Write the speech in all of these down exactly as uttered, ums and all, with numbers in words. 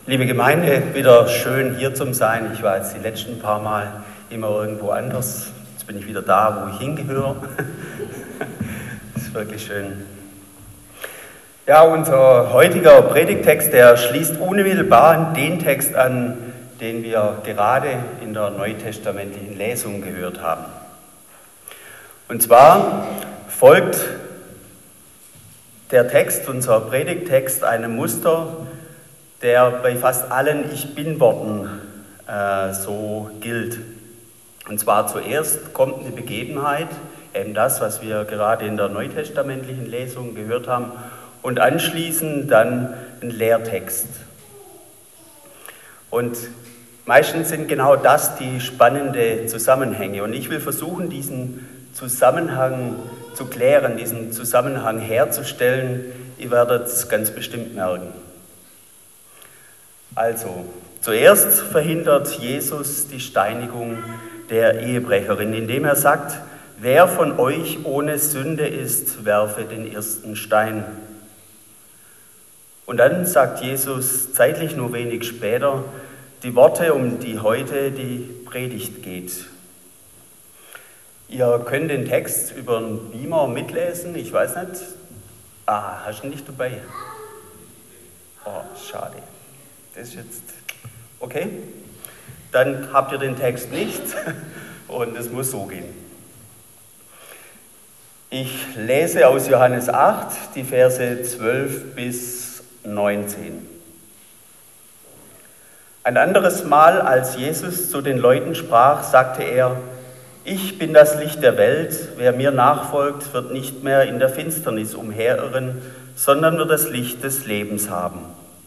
Liebe Gemeinde, wieder schön hier zu sein. Ich war jetzt die letzten paar Mal immer irgendwo anders. Jetzt bin ich wieder da, wo ich hingehöre. Das ist wirklich schön. Ja, unser heutiger Predigttext, der schließt unmittelbar an den Text an, den wir gerade in der neutestamentlichen Lesung gehört haben. Und zwar folgt der Text, unser Predigttext, einem Muster, der bei fast allen Ich-Bin-Worten äh, so gilt. Und zwar zuerst kommt eine Begebenheit, eben das, was wir gerade in der neutestamentlichen Lesung gehört haben, und anschließend dann ein Lehrtext. Und meistens sind genau das die spannenden Zusammenhänge. Und ich will versuchen, diesen Zusammenhang zu klären, diesen Zusammenhang herzustellen. Ihr werdet es ganz bestimmt merken. Also, zuerst verhindert Jesus die Steinigung der Ehebrecherin, indem er sagt, wer von euch ohne Sünde ist, werfe den ersten Stein. Und dann sagt Jesus zeitlich nur wenig später die Worte, um die heute die Predigt geht. Ihr könnt den Text über einen Beamer mitlesen, ich weiß nicht. Ah, hast du ihn nicht dabei? Oh, schade. Das ist jetzt okay. Dann habt ihr den Text nicht und es muss so gehen. Ich lese aus Johannes acht, die Verse zwölf bis neunzehn. Ein anderes Mal, als Jesus zu den Leuten sprach, sagte er, ich bin das Licht der Welt, wer mir nachfolgt, wird nicht mehr in der Finsternis umherirren, sondern wird das Licht des Lebens haben.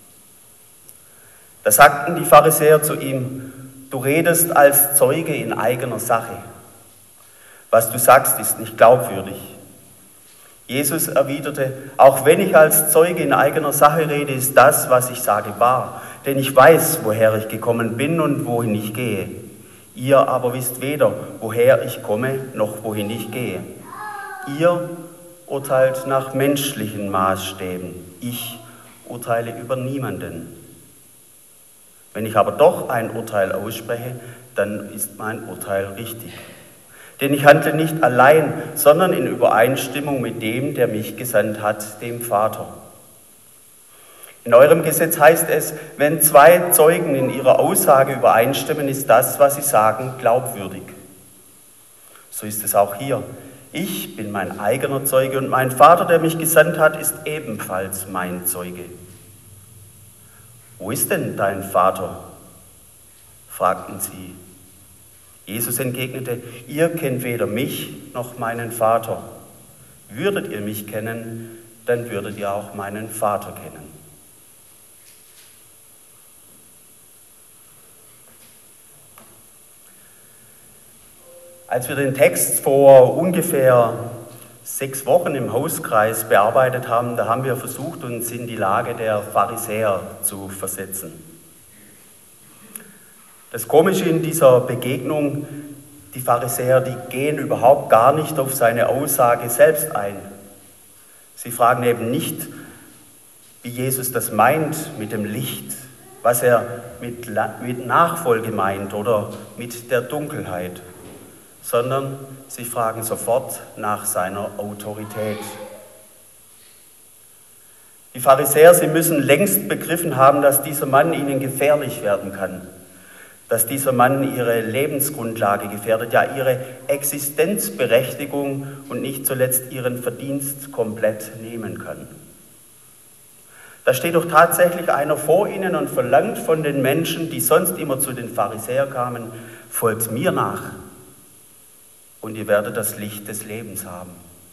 Da sagten die Pharisäer zu ihm, du redest als Zeuge in eigener Sache. Was du sagst, ist nicht glaubwürdig. Jesus erwiderte, auch wenn ich als Zeuge in eigener Sache rede, ist das, was ich sage, wahr. Denn ich weiß, woher ich gekommen bin und wohin ich gehe. Ihr aber wisst weder, woher ich komme, noch wohin ich gehe. Ihr urteilt nach menschlichen Maßstäben. Ich urteile über niemanden. Wenn ich aber doch ein Urteil ausspreche, dann ist mein Urteil richtig. Denn ich handle nicht allein, sondern in Übereinstimmung mit dem, der mich gesandt hat, dem Vater. In eurem Gesetz heißt es, wenn zwei Zeugen in ihrer Aussage übereinstimmen, ist das, was sie sagen, glaubwürdig. So ist es auch hier. Ich bin mein eigener Zeuge und mein Vater, der mich gesandt hat, ist ebenfalls mein Zeuge. Wo ist denn dein Vater? Fragten sie. Jesus entgegnete, ihr kennt weder mich noch meinen Vater. Würdet ihr mich kennen, dann würdet ihr auch meinen Vater kennen. Als wir den Text vor ungefähr sechs Wochen im Hauskreis bearbeitet haben, da haben wir versucht, uns in die Lage der Pharisäer zu versetzen. Das Komische in dieser Begegnung, die Pharisäer, die gehen überhaupt gar nicht auf seine Aussage selbst ein. Sie fragen eben nicht, wie Jesus das meint mit dem Licht, was er mit, mit Nachfolge meint oder mit der Dunkelheit, sondern sie fragen sofort nach seiner Autorität. Die Pharisäer, sie müssen längst begriffen haben, dass dieser Mann ihnen gefährlich werden kann, dass dieser Mann ihre Lebensgrundlage gefährdet, ja ihre Existenzberechtigung und nicht zuletzt ihren Verdienst komplett nehmen kann. Da steht doch tatsächlich einer vor ihnen und verlangt von den Menschen, die sonst immer zu den Pharisäern kamen, folgt mir nach. Und ihr werdet das Licht des Lebens haben.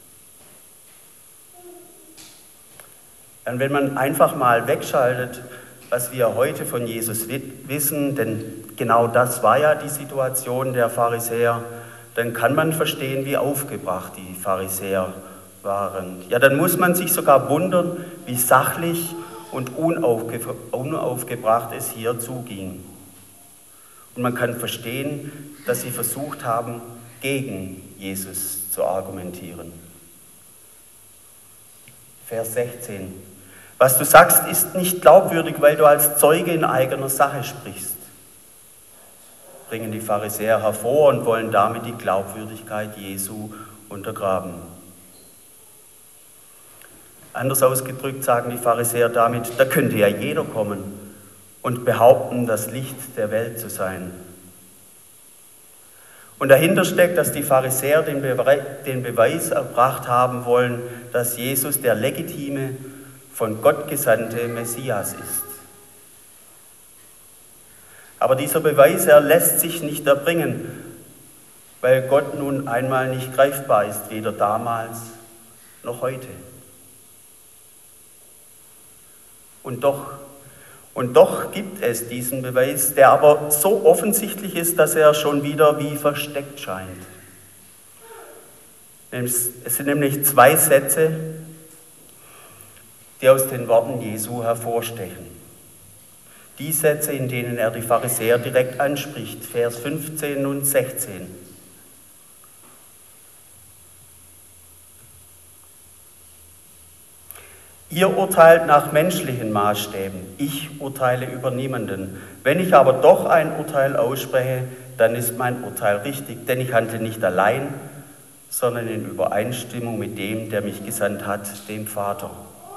Und wenn man einfach mal wegschaltet, was wir heute von Jesus wissen, denn genau das war ja die Situation der Pharisäer, dann kann man verstehen, wie aufgebracht die Pharisäer waren. Ja, dann muss man sich sogar wundern, wie sachlich und unaufge- unaufgebracht es hier zuging. Und man kann verstehen, dass sie versucht haben, gegen Jesus zu argumentieren. Vers sechzehn. Was du sagst, ist nicht glaubwürdig, weil du als Zeuge in eigener Sache sprichst. Bringen die Pharisäer hervor und wollen damit die Glaubwürdigkeit Jesu untergraben. Anders ausgedrückt sagen die Pharisäer damit, da könnte ja jeder kommen und behaupten, das Licht der Welt zu sein. Und dahinter steckt, dass die Pharisäer den Beweis erbracht haben wollen, dass Jesus der legitime, von Gott gesandte Messias ist. Aber dieser Beweis, er lässt sich nicht erbringen, weil Gott nun einmal nicht greifbar ist, weder damals noch heute. Und doch, und doch gibt es diesen Beweis, der aber so offensichtlich ist, dass er schon wieder wie versteckt scheint. Es sind nämlich zwei Sätze, die aus den Worten Jesu hervorstechen. Die Sätze, in denen er die Pharisäer direkt anspricht, Vers fünfzehn und sechzehn. Ihr urteilt nach menschlichen Maßstäben, ich urteile über niemanden. Wenn ich aber doch ein Urteil ausspreche, dann ist mein Urteil richtig, denn ich handle nicht allein, sondern in Übereinstimmung mit dem, der mich gesandt hat, dem Vater.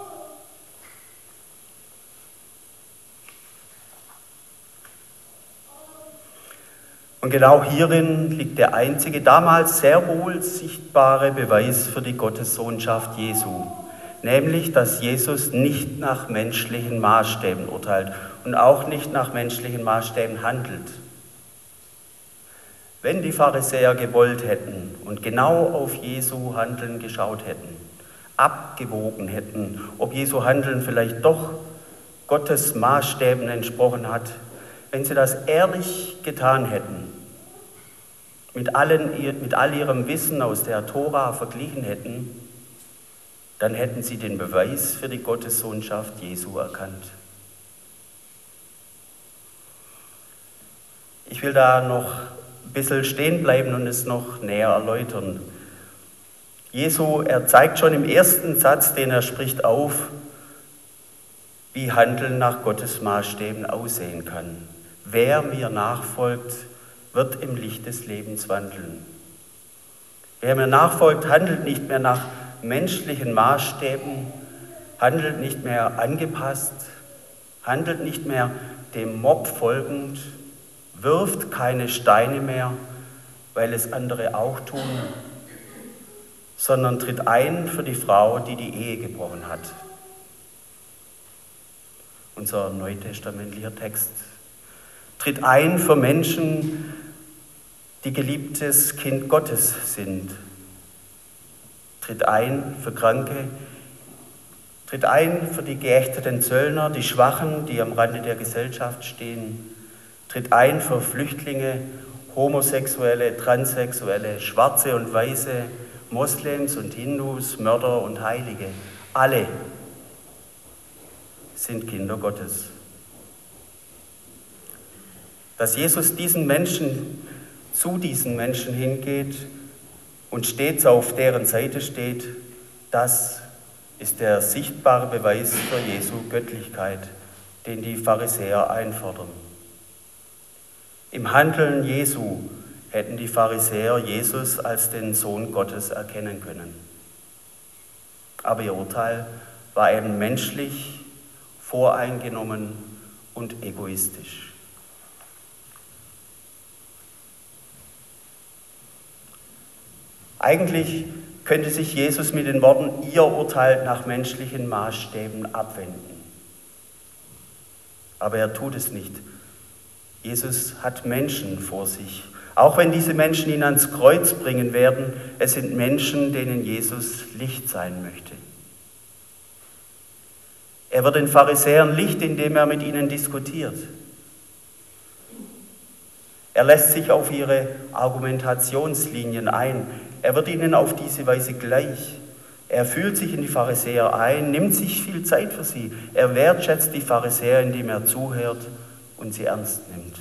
Und genau hierin liegt der einzige, damals sehr wohl sichtbare Beweis für die Gottessohnschaft Jesu, nämlich, dass Jesus nicht nach menschlichen Maßstäben urteilt und auch nicht nach menschlichen Maßstäben handelt. Wenn die Pharisäer gewollt hätten und genau auf Jesu Handeln geschaut hätten, abgewogen hätten, ob Jesu Handeln vielleicht doch Gottes Maßstäben entsprochen hat, wenn sie das ehrlich getan hätten, mit, allen, mit all ihrem Wissen aus der Tora verglichen hätten, dann hätten sie den Beweis für die Gottessohnschaft Jesu erkannt. Ich will da noch ein bisschen stehen bleiben und es noch näher erläutern. Jesu, er zeigt schon im ersten Satz, den er spricht, auf, wie Handeln nach Gottes Maßstäben aussehen kann. Wer mir nachfolgt, wird im Licht des Lebens wandeln. Wer mir nachfolgt, handelt nicht mehr nach menschlichen Maßstäben, handelt nicht mehr angepasst, handelt nicht mehr dem Mob folgend, wirft keine Steine mehr, weil es andere auch tun, sondern tritt ein für die Frau, die die Ehe gebrochen hat. Unser neutestamentlicher Text. Tritt ein für Menschen, die geliebtes Kind Gottes sind. Tritt ein für Kranke, tritt ein für die geächteten Zöllner, die Schwachen, die am Rande der Gesellschaft stehen. Tritt ein für Flüchtlinge, Homosexuelle, Transsexuelle, Schwarze und Weiße, Moslems und Hindus, Mörder und Heilige. Alle sind Kinder Gottes. Dass Jesus diesen Menschen, zu diesen Menschen hingeht und stets auf deren Seite steht, das ist der sichtbare Beweis für Jesu Göttlichkeit, den die Pharisäer einfordern. Im Handeln Jesu hätten die Pharisäer Jesus als den Sohn Gottes erkennen können. Aber ihr Urteil war eben menschlich, voreingenommen und egoistisch. Eigentlich könnte sich Jesus mit den Worten, ihr urteilt nach menschlichen Maßstäben, abwenden. Aber er tut es nicht. Jesus hat Menschen vor sich. Auch wenn diese Menschen ihn ans Kreuz bringen werden, es sind Menschen, denen Jesus Licht sein möchte. Er wird den Pharisäern Licht, indem er mit ihnen diskutiert. Er lässt sich auf ihre Argumentationslinien ein. Er wird ihnen auf diese Weise gleich. Er fühlt sich in die Pharisäer ein, nimmt sich viel Zeit für sie. Er wertschätzt die Pharisäer, indem er zuhört und sie ernst nimmt.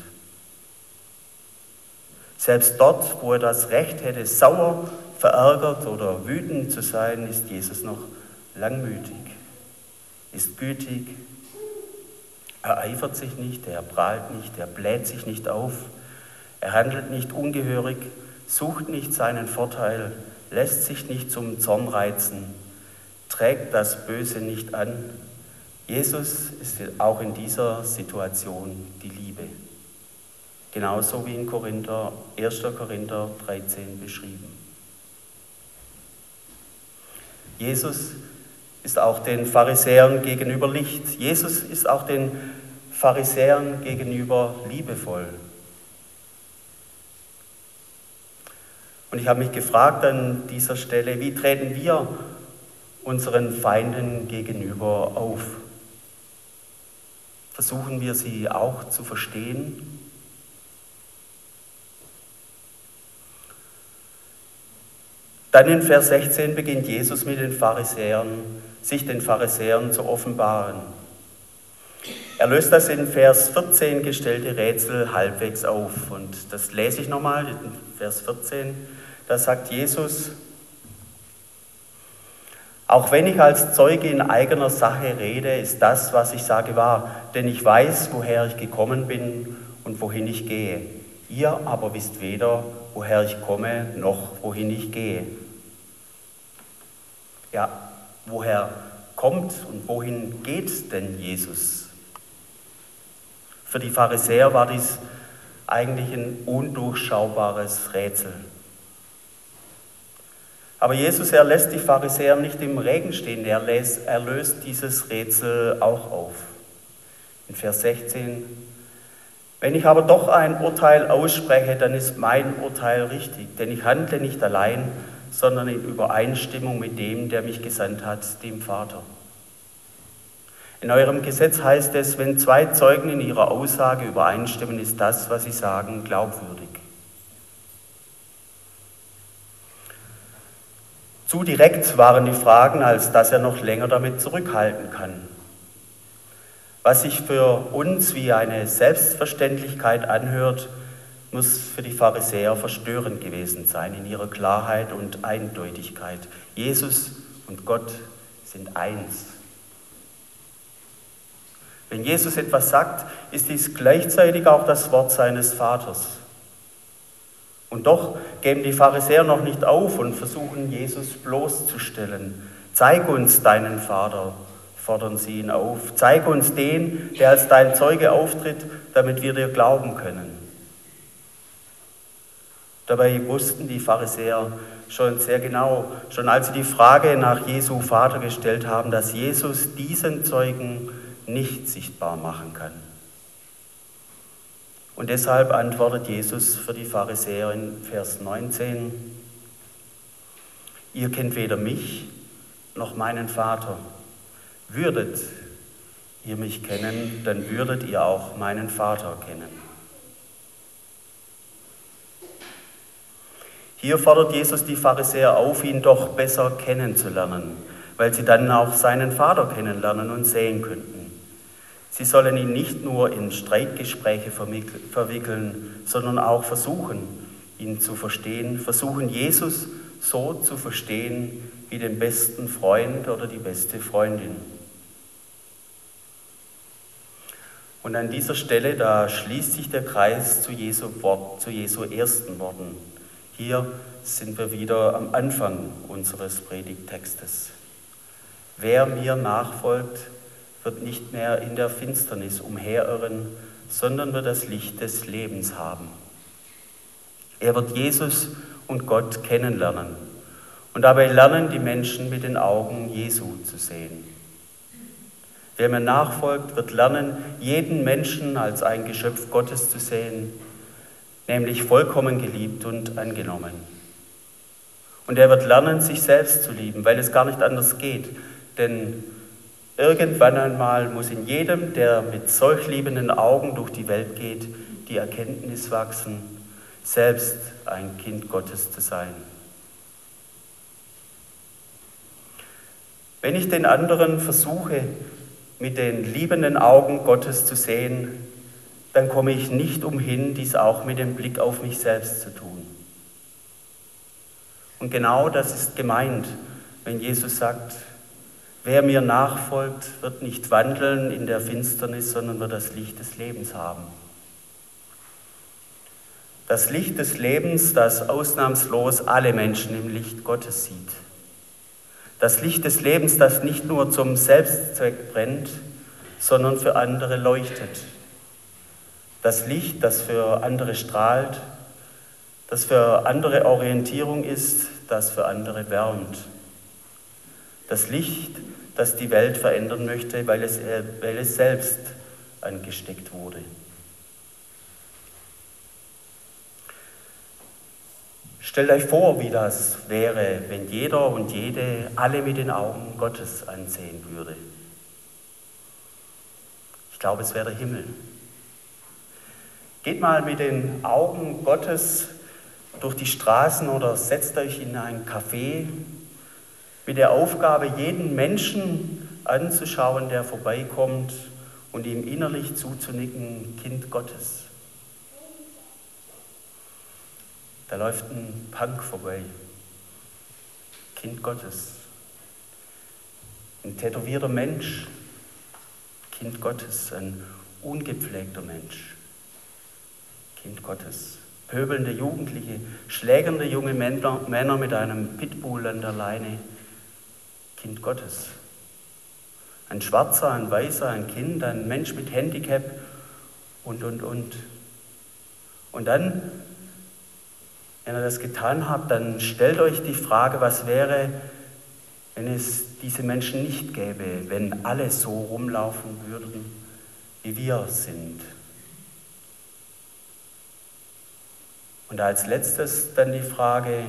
Selbst dort, wo er das Recht hätte, sauer, verärgert oder wütend zu sein, ist Jesus noch langmütig, ist gütig, er eifert sich nicht, er prahlt nicht, er bläht sich nicht auf, er handelt nicht ungehörig, sucht nicht seinen Vorteil, lässt sich nicht zum Zorn reizen, trägt das Böse nicht an. Jesus ist auch in dieser Situation die Liebe. Genauso wie in Korinther, erster Korinther dreizehn beschrieben. Jesus ist auch den Pharisäern gegenüber Licht. Jesus ist auch den Pharisäern gegenüber liebevoll. Und ich habe mich gefragt an dieser Stelle, wie treten wir unseren Feinden gegenüber auf? Versuchen wir sie auch zu verstehen? Dann in Vers sechzehn beginnt Jesus mit den Pharisäern, sich den Pharisäern zu offenbaren. Er löst das in Vers vierzehn gestellte Rätsel halbwegs auf. Und das lese ich nochmal, in Vers vierzehn. Da sagt Jesus: Auch wenn ich als Zeuge in eigener Sache rede, ist das, was ich sage, wahr. Denn ich weiß, woher ich gekommen bin und wohin ich gehe. Ihr aber wisst weder, woher ich komme, noch wohin ich gehe. Ja, woher kommt und wohin geht denn Jesus? Für die Pharisäer war dies eigentlich ein undurchschaubares Rätsel. Aber Jesus, er lässt die Pharisäer nicht im Regen stehen, er löst, er löst dieses Rätsel auch auf. In Vers sechzehn: Wenn ich aber doch ein Urteil ausspreche, dann ist mein Urteil richtig, denn ich handle nicht allein, sondern in Übereinstimmung mit dem, der mich gesandt hat, dem Vater. In eurem Gesetz heißt es, wenn zwei Zeugen in ihrer Aussage übereinstimmen, ist das, was sie sagen, glaubwürdig. Zu direkt waren die Fragen, als dass er noch länger damit zurückhalten kann. Was sich für uns wie eine Selbstverständlichkeit anhört, muss für die Pharisäer verstörend gewesen sein in ihrer Klarheit und Eindeutigkeit. Jesus und Gott sind eins. Wenn Jesus etwas sagt, ist dies gleichzeitig auch das Wort seines Vaters. Und doch geben die Pharisäer noch nicht auf und versuchen, Jesus bloßzustellen. Zeig uns deinen Vater, fordern sie ihn auf. Zeig uns den, der als dein Zeuge auftritt, damit wir dir glauben können. Dabei wussten die Pharisäer schon sehr genau, schon als sie die Frage nach Jesu Vater gestellt haben, dass Jesus diesen Zeugen nicht sichtbar machen kann. Und deshalb antwortet Jesus für die Pharisäer in Vers neunzehn: Ihr kennt weder mich noch meinen Vater. Würdet ihr mich kennen, dann würdet ihr auch meinen Vater kennen. Hier fordert Jesus die Pharisäer auf, ihn doch besser kennenzulernen, weil sie dann auch seinen Vater kennenlernen und sehen könnten. Sie sollen ihn nicht nur in Streitgespräche verwickeln, sondern auch versuchen, ihn zu verstehen, versuchen, Jesus so zu verstehen wie den besten Freund oder die beste Freundin. Und an dieser Stelle, da schließt sich der Kreis zu Jesu Wort, zu Jesu ersten Worten. Hier sind wir wieder am Anfang unseres Predigttextes. Wer mir nachfolgt, wird nicht mehr in der Finsternis umherirren, sondern wird das Licht des Lebens haben. Er wird Jesus und Gott kennenlernen und dabei lernen, die Menschen mit den Augen Jesu zu sehen. Wer mir nachfolgt, wird lernen, jeden Menschen als ein Geschöpf Gottes zu sehen, nämlich vollkommen geliebt und angenommen. Und er wird lernen, sich selbst zu lieben, weil es gar nicht anders geht, denn irgendwann einmal muss in jedem, der mit solch liebenden Augen durch die Welt geht, die Erkenntnis wachsen, selbst ein Kind Gottes zu sein. Wenn ich den anderen versuche, mit den liebenden Augen Gottes zu sehen, dann komme ich nicht umhin, dies auch mit dem Blick auf mich selbst zu tun. Und genau das ist gemeint, wenn Jesus sagt: wer mir nachfolgt, wird nicht wandeln in der Finsternis, sondern wird das Licht des Lebens haben. Das Licht des Lebens, das ausnahmslos alle Menschen im Licht Gottes sieht. Das Licht des Lebens, das nicht nur zum Selbstzweck brennt, sondern für andere leuchtet. Das Licht, das für andere strahlt, das für andere Orientierung ist, das für andere wärmt. Das Licht, das die Welt verändern möchte, weil es, weil es selbst angesteckt wurde. Stellt euch vor, wie das wäre, wenn jeder und jede alle mit den Augen Gottes ansehen würde. Ich glaube, es wäre der Himmel. Geht mal mit den Augen Gottes durch die Straßen oder setzt euch in ein Café mit der Aufgabe, jeden Menschen anzuschauen, der vorbeikommt und ihm innerlich zuzunicken, Kind Gottes. Da läuft ein Punk vorbei, Kind Gottes. Ein tätowierter Mensch, Kind Gottes. Ein ungepflegter Mensch, Kind Gottes. Pöbelnde Jugendliche, schlägernde junge Männer, Männer mit einem Pitbull an der Leine, Kind Gottes. Ein Schwarzer, ein Weißer, ein Kind, ein Mensch mit Handicap und, und, und. Und dann, wenn ihr das getan habt, dann stellt euch die Frage, was wäre, wenn es diese Menschen nicht gäbe, wenn alle so rumlaufen würden, wie wir sind. Und als letztes dann die Frage,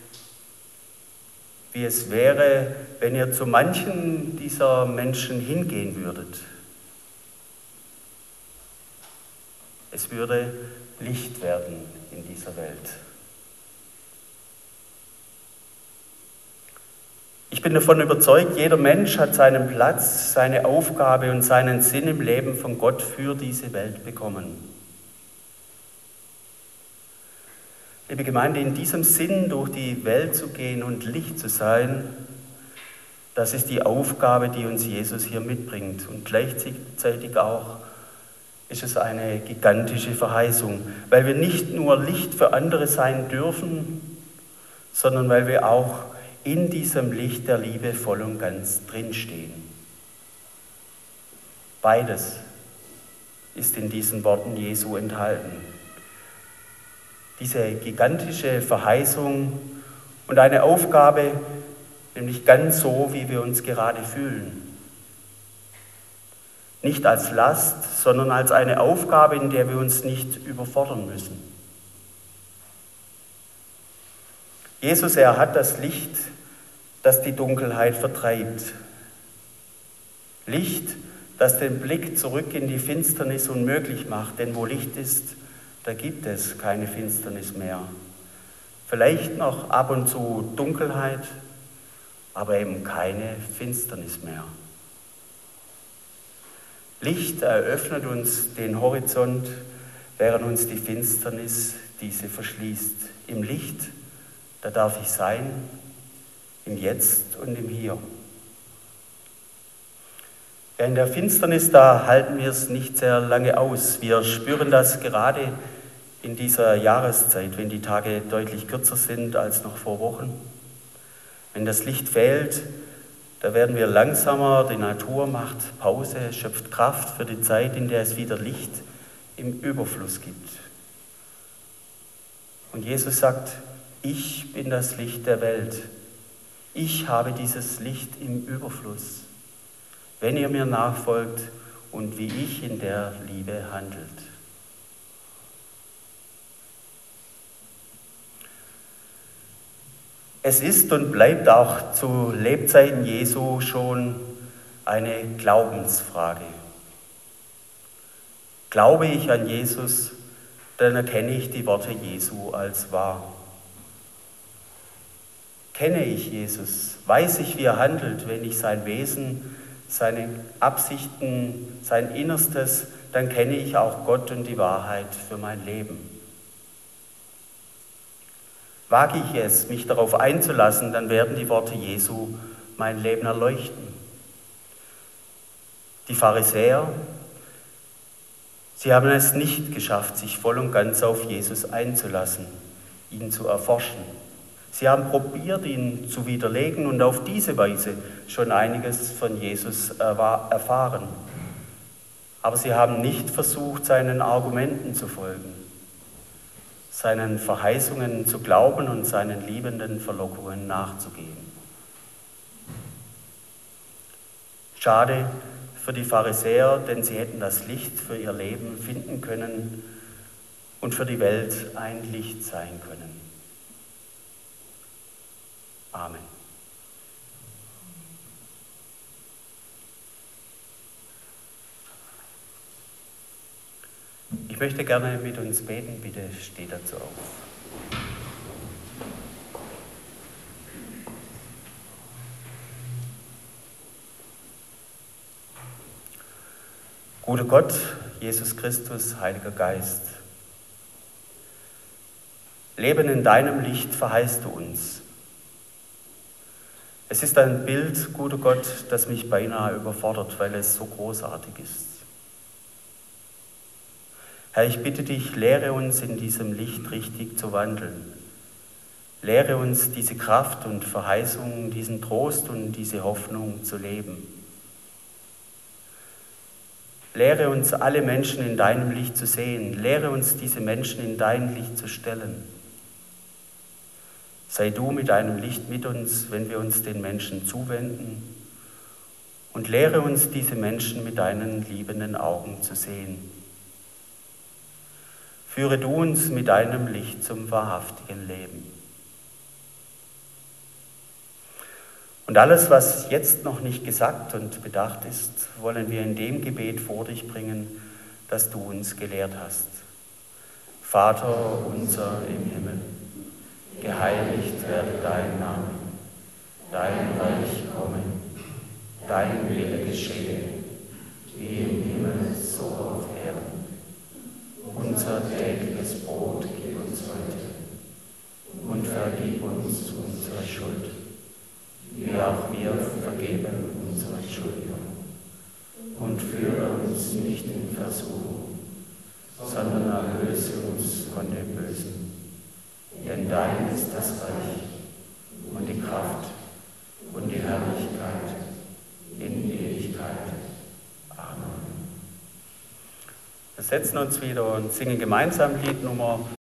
wie es wäre, wenn ihr zu manchen dieser Menschen hingehen würdet. Es würde Licht werden in dieser Welt. Ich bin davon überzeugt, jeder Mensch hat seinen Platz, seine Aufgabe und seinen Sinn im Leben von Gott für diese Welt bekommen. Liebe Gemeinde, in diesem Sinn durch die Welt zu gehen und Licht zu sein, das ist die Aufgabe, die uns Jesus hier mitbringt. Und gleichzeitig auch ist es eine gigantische Verheißung, weil wir nicht nur Licht für andere sein dürfen, sondern weil wir auch in diesem Licht der Liebe voll und ganz drinstehen. Beides ist in diesen Worten Jesu enthalten. Diese gigantische Verheißung und eine Aufgabe, nämlich ganz so, wie wir uns gerade fühlen. Nicht als Last, sondern als eine Aufgabe, in der wir uns nicht überfordern müssen. Jesus, er hat das Licht, das die Dunkelheit vertreibt. Licht, das den Blick zurück in die Finsternis unmöglich macht, denn wo Licht ist, da gibt es keine Finsternis mehr. Vielleicht noch ab und zu Dunkelheit, aber eben keine Finsternis mehr. Licht eröffnet uns den Horizont, während uns die Finsternis diese verschließt. Im Licht, da darf ich sein, im Jetzt und im Hier. Ja, in der Finsternis, da halten wir es nicht sehr lange aus. Wir spüren das gerade in dieser Jahreszeit, wenn die Tage deutlich kürzer sind als noch vor Wochen. Wenn das Licht fehlt, da werden wir langsamer, die Natur macht Pause, schöpft Kraft für die Zeit, in der es wieder Licht im Überfluss gibt. Und Jesus sagt, ich bin das Licht der Welt. Ich habe dieses Licht im Überfluss, wenn ihr mir nachfolgt und wie ich in der Liebe handelt. Es ist und bleibt auch zu Lebzeiten Jesu schon eine Glaubensfrage. Glaube ich an Jesus, dann erkenne ich die Worte Jesu als wahr. Kenne ich Jesus, weiß ich, wie er handelt, wenn ich sein Wesen, seine Absichten, sein Innerstes, dann kenne ich auch Gott und die Wahrheit für mein Leben. Wage ich es, mich darauf einzulassen, dann werden die Worte Jesu mein Leben erleuchten. Die Pharisäer, sie haben es nicht geschafft, sich voll und ganz auf Jesus einzulassen, ihn zu erforschen. Sie haben probiert, ihn zu widerlegen und auf diese Weise schon einiges von Jesus erfahren. Aber sie haben nicht versucht, seinen Argumenten zu folgen, seinen Verheißungen zu glauben und seinen liebenden Verlockungen nachzugehen. Schade für die Pharisäer, denn sie hätten das Licht für ihr Leben finden können und für die Welt ein Licht sein können. Amen. Ich möchte gerne mit uns beten, bitte steht dazu auf. Guter Gott, Jesus Christus, Heiliger Geist, Leben in deinem Licht verheißt du uns. Es ist ein Bild, guter Gott, das mich beinahe überfordert, weil es so großartig ist. Herr, ich bitte dich, lehre uns in diesem Licht richtig zu wandeln. Lehre uns diese Kraft und Verheißung, diesen Trost und diese Hoffnung zu leben. Lehre uns, alle Menschen in deinem Licht zu sehen. Lehre uns, diese Menschen in dein Licht zu stellen. Sei du mit deinem Licht mit uns, wenn wir uns den Menschen zuwenden. Und lehre uns, diese Menschen mit deinen liebenden Augen zu sehen. Führe du uns mit deinem Licht zum wahrhaftigen Leben. Und alles, was jetzt noch nicht gesagt und bedacht ist, wollen wir in dem Gebet vor dich bringen, das du uns gelehrt hast. Vater unser im Himmel, geheiligt werde dein Name, dein Reich komme, dein Wille geschehe, wie im Himmel so auf Erden. Unser tägliches Brot gib uns heute und vergib uns unsere Schuld, wie auch wir vergeben unseren Schuldigern. Und führe uns nicht in Versuchung, sondern erlöse uns von dem Bösen. Denn dein ist das Reich und die Kraft und die Herrlichkeit in Ewigkeit. Amen. Wir setzen uns wieder und singen gemeinsam Lied Nummer